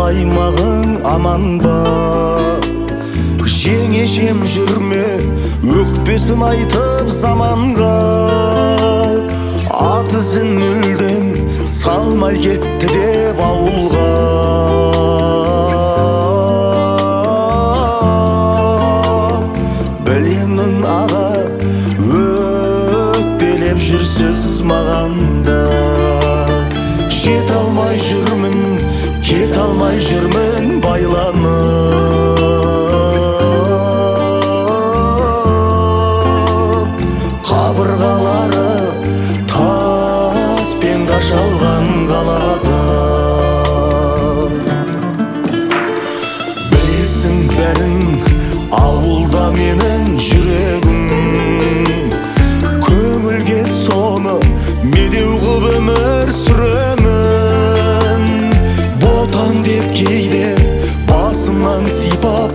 аймағың аман ба? Жеңешем жүрме өкпесін айтып заманға, ат ізін мүлдем салмай кетті деп ауылға. Білемін аға, өкпелеп жүрсіз мағанда. Жете алмай жүрмін, кете алмай жүрмін байланып. Қабырғалары таспен қашалған қалада. Білесің бәрін, ауылда менің жүрегім. Көңілге соны медеу қып өмір сүремін. Ботан деп кейде басымнан сипап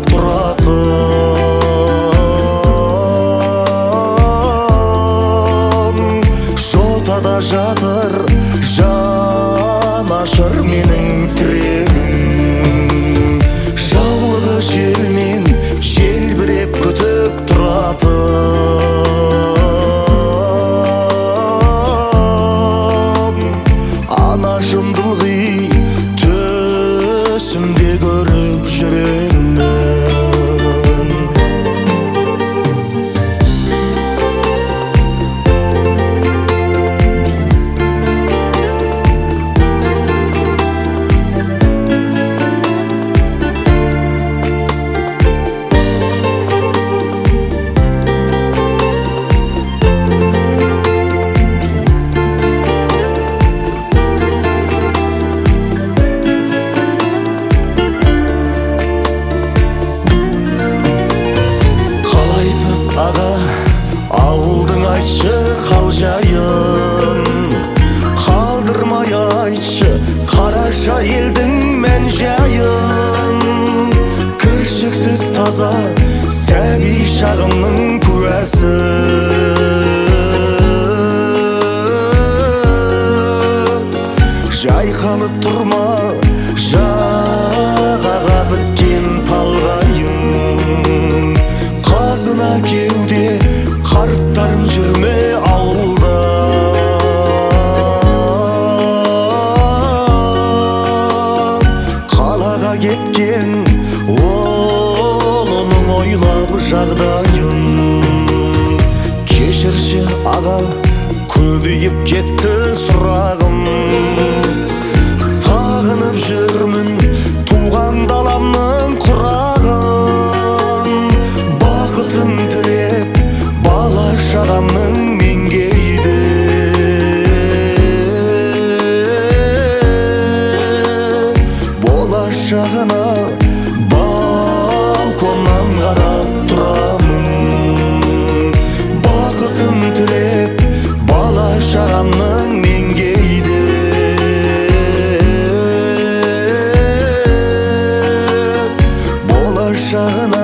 тұратын. Жотада жатыр жанашыр менің тірегім. Жаулығы желмен желбіреп күтіп тұратын. Анашымды ылғи төсімде көріп жүремін. Аға, ауылдың айтшы қал жайын, қалдырмай айтшы қараша елдің мән жайын. Кіршіксіз таза сәби шағымның куәсі. Жайқалып тұрма жағаға біткен талғайын. Қазына кеуде қарттарым жүрме ауылда. Қалаға кеткен оның ойлап жағдайын. Кешірші аға, көбейіп кетті сұрағым. Сағынып жүрмін туған даламның құрағын. Бақытын тілеп бала шағамның меңгейді. Болашағына балконнан қарап тұрамын. Бақытын тілеп бала шағамның меңгейді. Болашағына